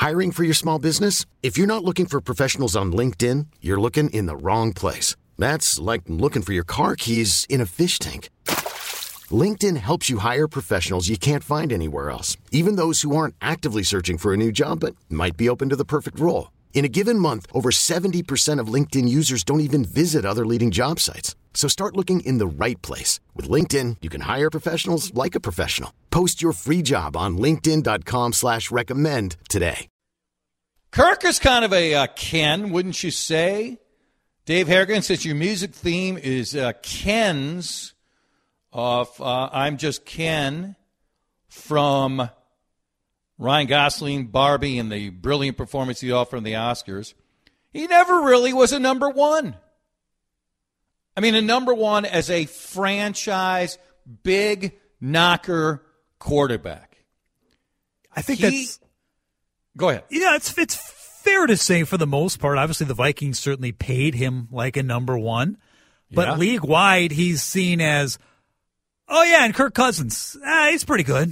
Hiring for your small business? If you're not looking for professionals on LinkedIn, you're looking in the wrong place. That's like looking for your car keys in a fish tank. LinkedIn helps you hire professionals you can't find anywhere else, even those who aren't actively searching for a new job but might be open to the perfect role. In a given month, over 70% of LinkedIn users don't even visit other leading job sites. So start looking in the right place. With LinkedIn, you can hire professionals like a professional. Post your free job on linkedin.com/recommend today. Kirk is kind of a Ken, wouldn't you say? Dave Harrigan says your music theme is Ken's of I'm Just Ken from Ryan Gosling, Barbie, and the brilliant performance he offered in the Oscars. He never really was a number one. I mean, a number one as a franchise, big knocker quarterback. I think that's... Go ahead. Yeah, it's fair to say for the most part. Obviously, the Vikings certainly paid him like a number one. But league-wide, he's seen as, oh, yeah, and Kirk Cousins, he's pretty good.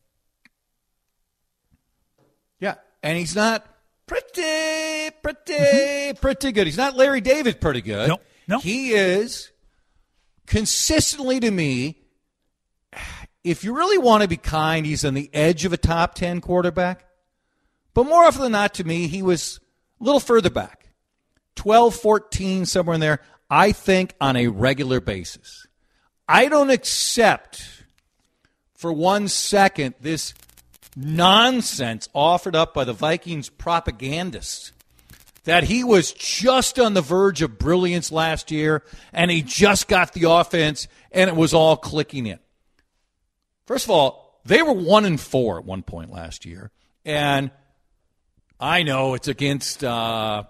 Yeah, and he's not pretty good. He's not Larry David pretty good. No. He is consistently, to me, if you really want to be kind, he's on the edge of a top 10 quarterback. But more often than not, to me, he was a little further back. 12, 14, somewhere in there, I think, on a regular basis. I don't accept for 1 second this nonsense offered up by the Vikings propagandists that he was just on the verge of brilliance last year and he just got the offense and it was all clicking in. First of all, they were 1-4 at one point last year, and I know it's against the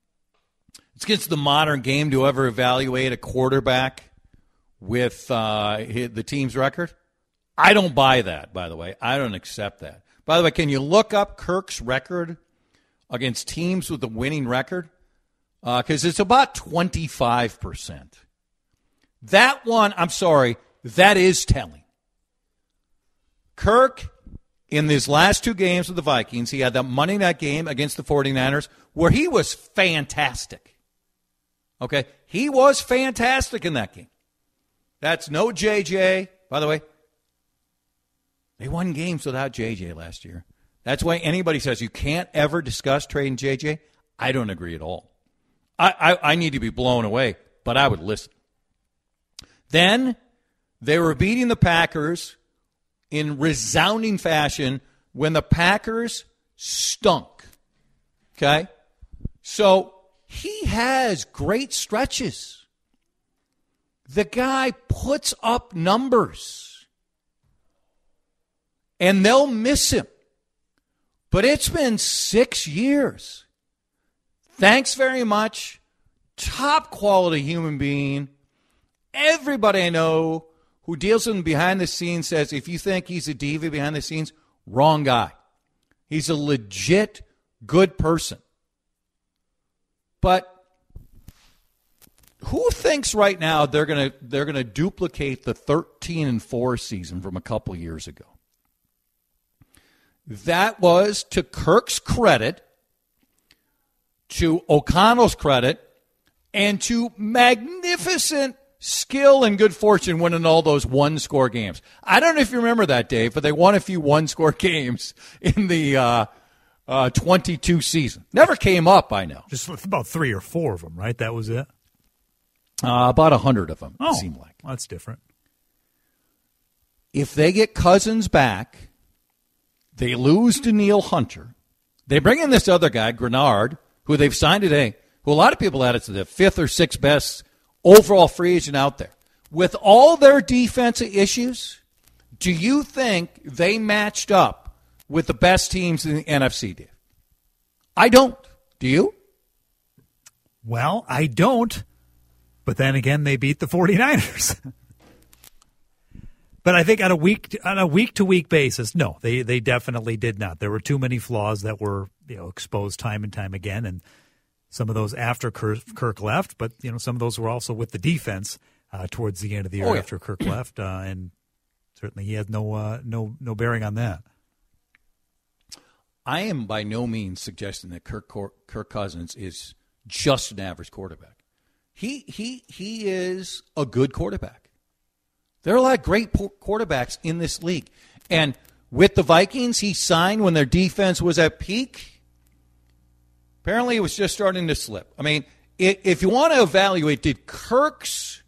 modern game to ever evaluate a quarterback with the team's record. I don't buy that, by the way. I don't accept that. By the way, can you look up Kirk's record against teams with a winning record? Because it's about 25%. That one, I'm sorry, that is telling. Kirk, in his last two games with the Vikings, he had that Monday night game against the 49ers where he was fantastic. Okay? He was fantastic in that game. That's no JJ. By the way, they won games without JJ last year. That's why anybody says you can't ever discuss trading JJ. I don't agree at all. I need to be blown away, but I would listen. Then they were beating the Packers in resounding fashion when the Packers stunk. Okay? So he has great stretches. The guy puts up numbers. And they'll miss him. But it's been 6 years. Thanks very much. Top quality human being. Everybody I know who deals with him behind the scenes says if you think he's a diva behind the scenes, wrong guy. He's a legit good person. But who thinks right now they're gonna duplicate the 13-4 season from a couple years ago? That was, to Kirk's credit, to O'Connell's credit, and to magnificent skill and good fortune winning all those one-score games. I don't know if you remember that, Dave, but they won a few one-score games in the 22 season. Never came up, I know. Just about 3 or 4 of them, right? That was it? About 100 of them, it seemed like. Well, that's different. If they get Cousins back, they lose Danielle Hunter. They bring in this other guy, Grenard, who they've signed today, who a lot of people had as the 5th or 6th best overall free agent out there. With all their defensive issues, do you think they matched up with the best teams in the NFC, Dave? I don't. Do you? Well, I don't. But then again, they beat the 49ers. But I think on a week-to-week basis, no, they definitely did not. There were too many flaws that were exposed time and time again, and some of those after Kirk left. But some of those were also with the defense towards the end of the year after Kirk left, and certainly he has no bearing on that. I am by no means suggesting that Kirk Cousins is just an average quarterback. He is a good quarterback. There are a lot of great quarterbacks in this league. And with the Vikings, he signed when their defense was at peak. Apparently, it was just starting to slip. I mean, if you want to evaluate, did Kirk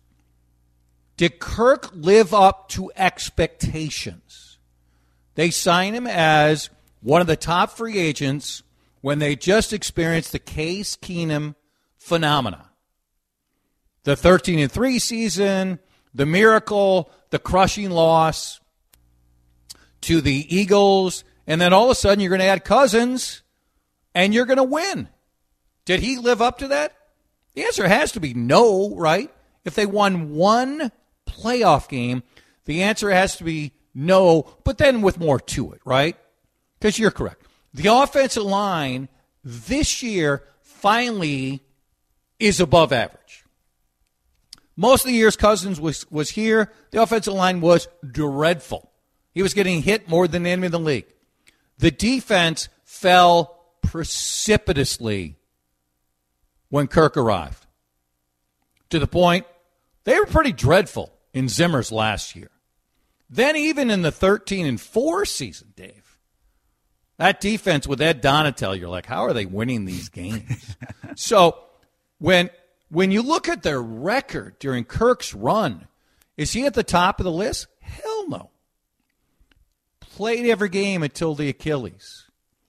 live up to expectations? They signed him as one of the top free agents when they just experienced the Case Keenum phenomena. The 13-3 season, the miracle, the crushing loss to the Eagles, and then all of a sudden you're going to add Cousins, and you're going to win. Did he live up to that? The answer has to be no, right? If they won one playoff game, the answer has to be no, but then with more to it, right? Because you're correct. The offensive line this year finally is above average. Most of the years Cousins was here, the offensive line was dreadful. He was getting hit more than any in the league. The defense fell precipitously when Kirk arrived, to the point they were pretty dreadful in Zimmer's last year. Then even in the 13-4 season, Dave, that defense with Ed Donatel, you're like, how are they winning these games? So when you look at their record during Kirk's run, is he at the top of the list? Hell no. Played every game until the Achilles.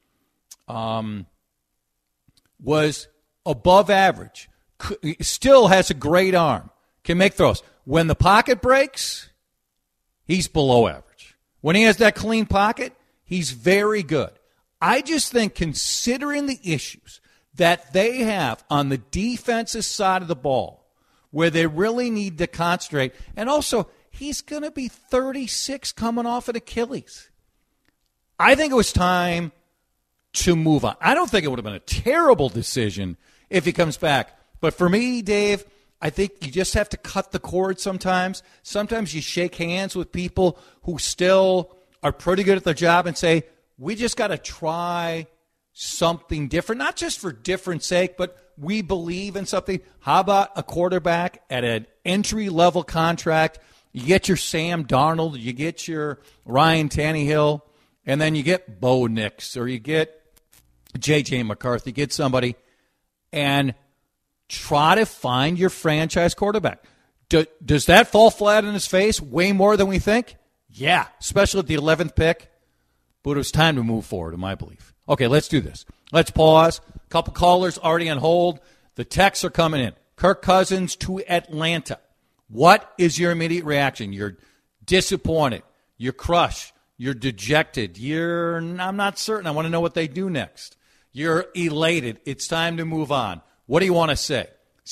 Was above average. Still has a great arm. Can make throws. When the pocket breaks, he's below average. When he has that clean pocket, he's very good. I just think considering the issues that they have on the defensive side of the ball, where they really need to concentrate, and also he's going to be 36 coming off an Achilles. I think it was time to move on. I don't think it would have been a terrible decision if he comes back. But for me, Dave, I think you just have to cut the cord sometimes. Sometimes you shake hands with people who still are pretty good at their job and say, we just got to try something different, not just for different sake, but we believe in something. How about a quarterback at an entry-level contract? You get your Sam Darnold, you get your Ryan Tannehill, and then you get Bo Nix or you get J.J. McCarthy, get somebody, and try to find your franchise quarterback. Does that fall flat in his face way more than we think? Yeah, especially at the 11th pick. But it was time to move forward, in my belief. Okay, let's do this. Let's pause. A couple callers already on hold. The texts are coming in. Kirk Cousins to Atlanta. What is your immediate reaction? You're disappointed. You're crushed. You're dejected. I'm not certain. I want to know what they do next. You're elated. It's time to move on. What do you want to say?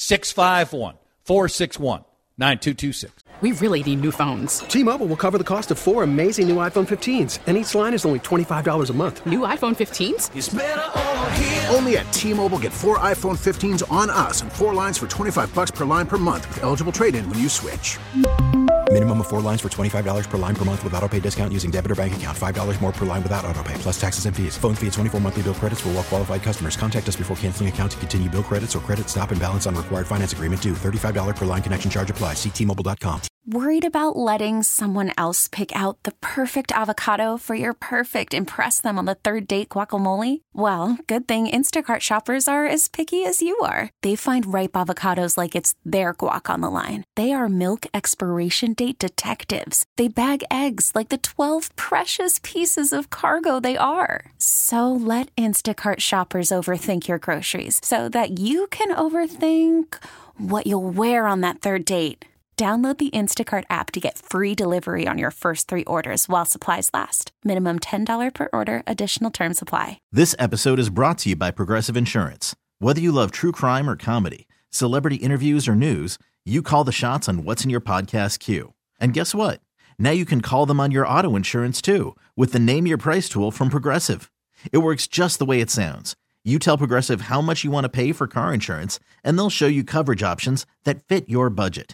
651-461-9226. We really need new phones. T-Mobile will cover the cost of 4 amazing new iPhone 15s, and each line is only $25 a month. New iPhone 15s? It's better over here. Only at T-Mobile, get 4 iPhone 15s on us and 4 lines for $25 per line per month with eligible trade-in when you switch. Minimum of 4 lines for $25 per line per month with autopay discount using debit or bank account. $5 more per line without autopay, plus taxes and fees. Phone fee at 24 monthly bill credits for well-qualified customers. Contact us before canceling account to continue bill credits or credit stop and balance on required finance agreement due. $35 per line connection charge applies. See T-Mobile.com. Worried about letting someone else pick out the perfect avocado for your perfect impress them on the third date guacamole? Well, good thing Instacart shoppers are as picky as you are. They find ripe avocados like it's their guac on the line. They are milk expiration date detectives. They bag eggs like the 12 precious pieces of cargo they are. So let Instacart shoppers overthink your groceries so that you can overthink what you'll wear on that third date. Download the Instacart app to get free delivery on your first 3 orders while supplies last. Minimum $10 per order. Additional terms apply. This episode is brought to you by Progressive Insurance. Whether you love true crime or comedy, celebrity interviews or news, you call the shots on what's in your podcast queue. And guess what? Now you can call them on your auto insurance too with the Name Your Price tool from Progressive. It works just the way it sounds. You tell Progressive how much you want to pay for car insurance, and they'll show you coverage options that fit your budget.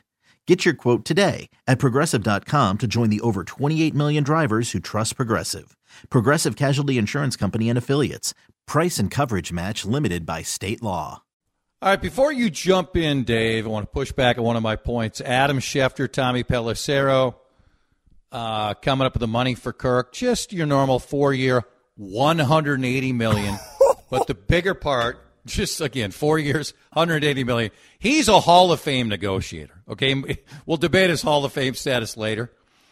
Get your quote today at Progressive.com to join the over 28 million drivers who trust Progressive. Progressive Casualty Insurance Company and Affiliates. Price and coverage match limited by state law. All right, before you jump in, Dave, I want to push back on one of my points. Adam Schefter, Tommy Pelissero coming up with the money for Kirk. Just your normal 4-year, $180 million. But the bigger part, just again, 4 years, $180 million. He's a Hall of Fame negotiator. Okay, we'll debate his Hall of Fame status later.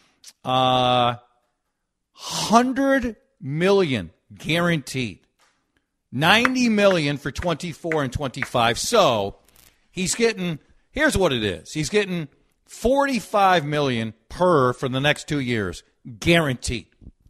$100 million guaranteed. $90 million for 24 and 25. So he's getting, here's what it is. He's getting $45 million per for the next 2 years, guaranteed.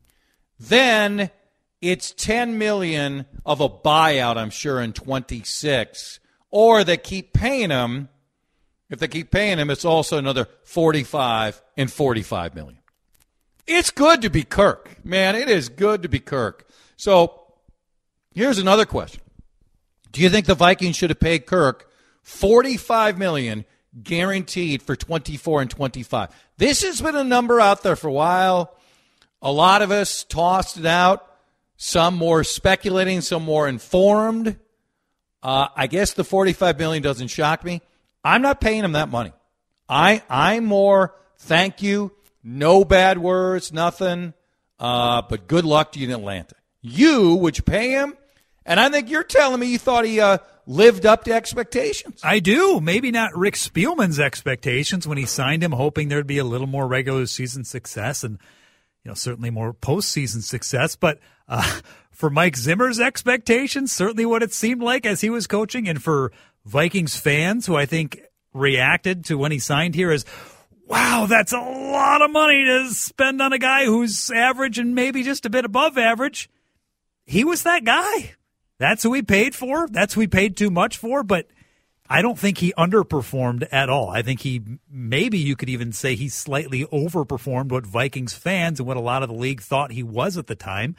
Then it's $10 million of a buyout, I'm sure, in 26. Or they keep paying him. If they keep paying him, it's also another $45 and $45 million. It's good to be Kirk. Man, it is good to be Kirk. So here's another question. Do you think the Vikings should have paid Kirk $45 million guaranteed for 24 and 25? This has been a number out there for a while. A lot of us tossed it out. Some more speculating, some more informed. I guess the $45 million doesn't shock me. I'm not paying him that money. I'm more thank you, no bad words, nothing, but good luck to you in Atlanta. Would you pay him? And I think you're telling me you thought he lived up to expectations. I do. Maybe not Rick Spielman's expectations when he signed him, hoping there'd be a little more regular season success and certainly more postseason success. But for Mike Zimmer's expectations, certainly what it seemed like as he was coaching, and for Vikings fans who I think reacted to when he signed here as, wow, that's a lot of money to spend on a guy who's average and maybe just a bit above average. He was that guy. That's who he paid for. That's who he paid too much for. But I don't think he underperformed at all. I think maybe you could even say he slightly overperformed what Vikings fans and what a lot of the league thought he was at the time.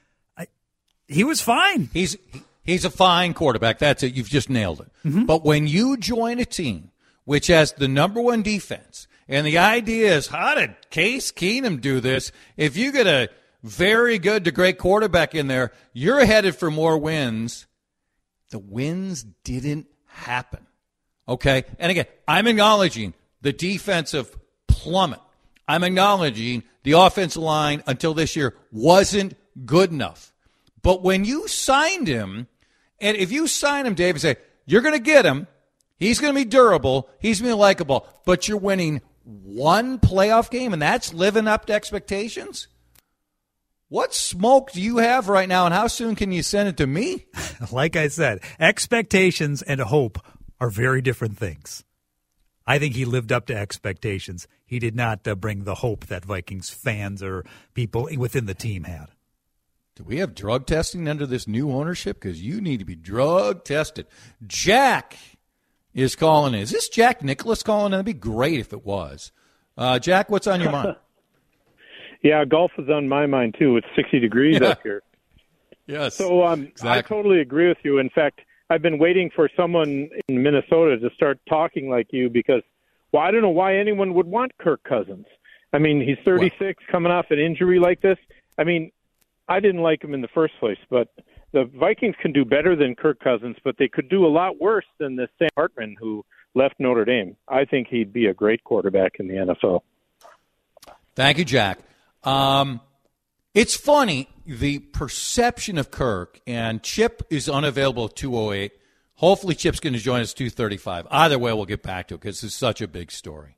He was fine. He's a fine quarterback. That's it. You've just nailed it. Mm-hmm. But when you join a team which has the number one defense, and the idea is, how did Case Keenum do this? If you get a very good to great quarterback in there, you're headed for more wins. The wins didn't happen. Okay? And again, I'm acknowledging the defensive plummet. I'm acknowledging the offensive line until this year wasn't good enough. But when you signed him, and if you sign him, Dave, and say, you're going to get him, he's going to be durable, he's going to be likable, but you're winning one playoff game, and that's living up to expectations? What smoke do you have right now, and how soon can you send it to me? Like I said, expectations and hope are very different things. I think he lived up to expectations. He did not bring the hope that Vikings fans or people within the team had. Do we have drug testing under this new ownership? Because you need to be drug tested. Jack is calling in. Is this Jack Nicholas calling in? That'd be great if it was. Jack, what's on your mind? Yeah, golf is on my mind, too. It's 60 degrees up here. Yes. So exactly. I totally agree with you. In fact, I've been waiting for someone in Minnesota to start talking like you because, well, I don't know why anyone would want Kirk Cousins. I mean, he's 36, coming off an injury like this. I mean, I didn't like him in the first place, but the Vikings can do better than Kirk Cousins, but they could do a lot worse than the Sam Hartman who left Notre Dame. I think he'd be a great quarterback in the NFL. Thank you, Jack. It's funny, the perception of Kirk, and Chip is unavailable at 2:08. Hopefully Chip's going to join us 2:35. Either way, we'll get back to it because it's such a big story.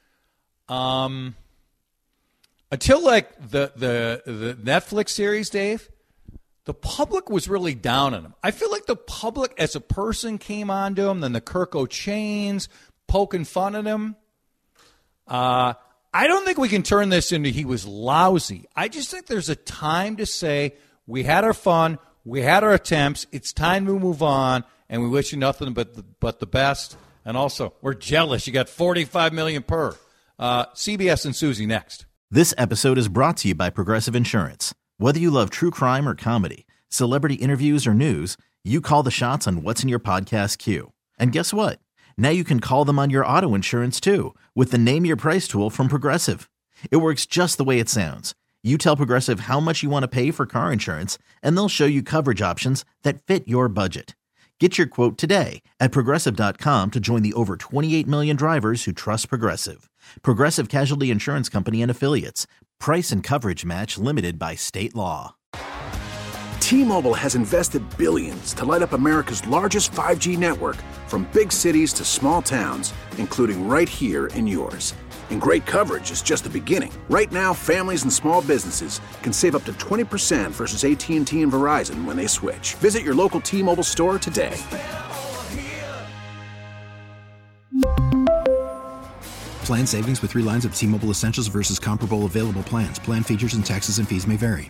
Until like the Netflix series, Dave, the public was really down on him. I feel like the public as a person came on to him, then the Kirk O'Chains poking fun at him. I don't think we can turn this into he was lousy. I just think there's a time to say we had our fun, we had our attempts, it's time to move on, and we wish you nothing but the best. And also, we're jealous. You got $45 million per. CBS and Susie next. This episode is brought to you by Progressive Insurance. Whether you love true crime or comedy, celebrity interviews or news, you call the shots on what's in your podcast queue. And guess what? Now you can call them on your auto insurance too with the Name Your Price tool from Progressive. It works just the way it sounds. You tell Progressive how much you want to pay for car insurance, and they'll show you coverage options that fit your budget. Get your quote today at Progressive.com to join the over 28 million drivers who trust Progressive. Progressive Casualty Insurance Company and Affiliates. Price and coverage match limited by state law. T-Mobile has invested billions to light up America's largest 5G network, from big cities to small towns, including right here in yours. And great coverage is just the beginning. Right now, families and small businesses can save up to 20% versus AT&T and Verizon when they switch. Visit your local T-Mobile store today. Plan savings with 3 lines of T-Mobile Essentials versus comparable available plans. Plan features and taxes and fees may vary.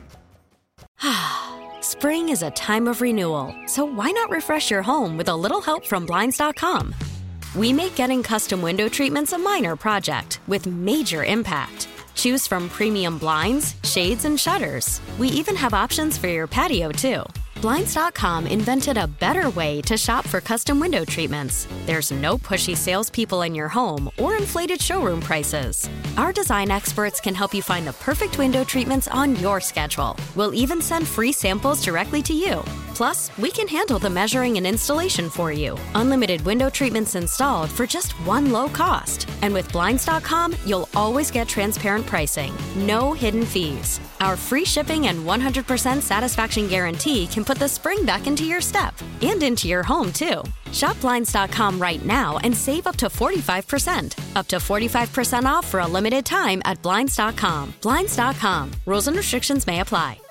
Spring is a time of renewal, so why not refresh your home with a little help from Blinds.com? We make getting custom window treatments a minor project with major impact. Choose from premium blinds, shades, and shutters. We even have options for your patio, too. Blinds.com invented a better way to shop for custom window treatments. There's no pushy salespeople in your home or inflated showroom prices. Our design experts can help you find the perfect window treatments on your schedule. We'll even send free samples directly to you. Plus, we can handle the measuring and installation for you. Unlimited window treatments installed for just one low cost. And with Blinds.com, you'll always get transparent pricing. No hidden fees. Our free shipping and 100% satisfaction guarantee can put the spring back into your step and into your home, too. Shop Blinds.com right now and save up to 45%. Up to 45% off for a limited time at Blinds.com. Blinds.com. Rules and restrictions may apply.